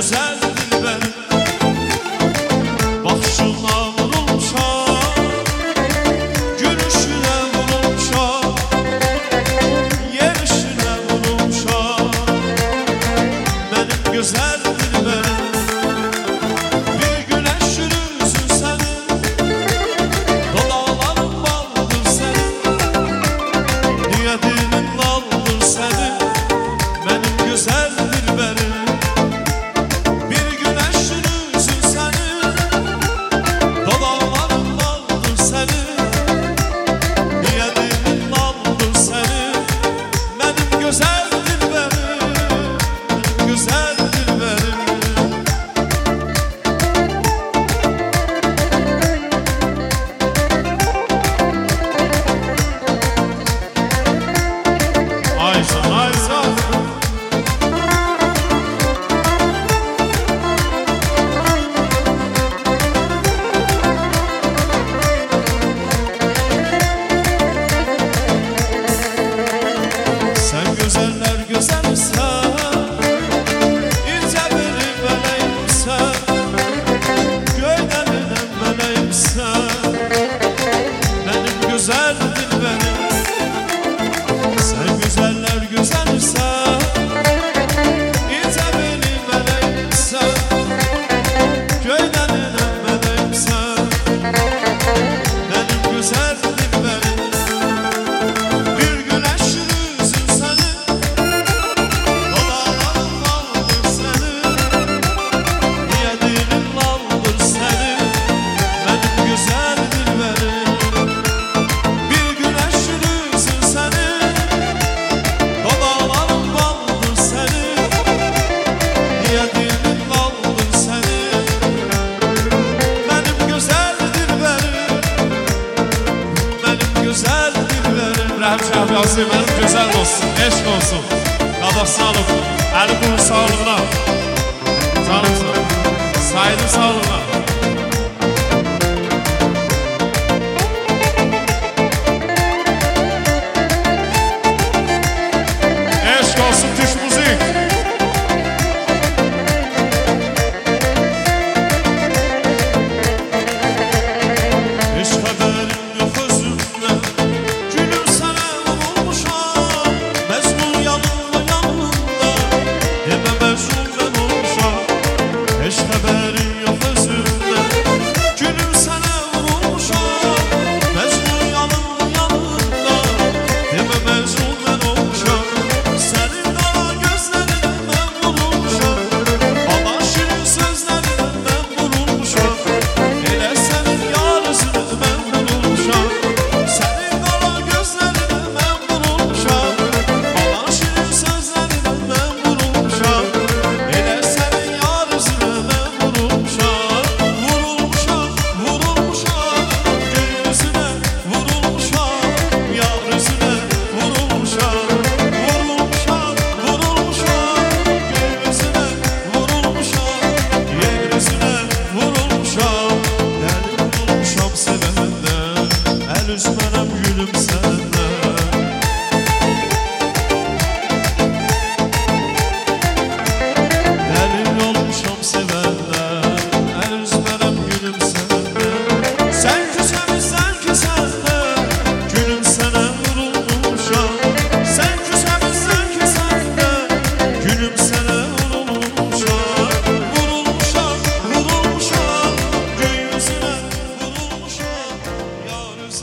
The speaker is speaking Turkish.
gözəl dilbər. Baxışına vurulmuşam, gülüşünə vurulmuşam, yerişinə vurulmuşam. Mənim gözəl dilbərim, bir güneş yürüsün sənin, dodaqların baldır sənin, niyə dilin laldır sənin, mənim gözəl dilbərim. Bir güneş yürüsün sənin, dodaqların baldır sənin, niyə dilin laldır sənin, mənim gözəl dilbərim, mənim gözəl dilbərim. Ayşan, Ayşan. Sen güzeller güzelsen, ince bir meleğimsen, göyden inen meleğimsen, benim güzel dilberim. Sen güzeller güzelsen, ince bir meleğimsen, göyden inen meleğimsen, benim güzel dilberim. Bir güneş yürüsün senin, dodaqların baldır senin, niyə dilin laldır senin, benim güzel dilberim. Bir güneş yürüsün senin, dodaqların baldır senin, niyə dilin laldır senin, benim güzel dilberim, benim güzel dilberim. Rəhim Şəhriyazı, mənim gözəl olsun, eşq olsun. Qabax sağ olun, Əli bunun sağlığına. Canımsın, Saidin sağlığına.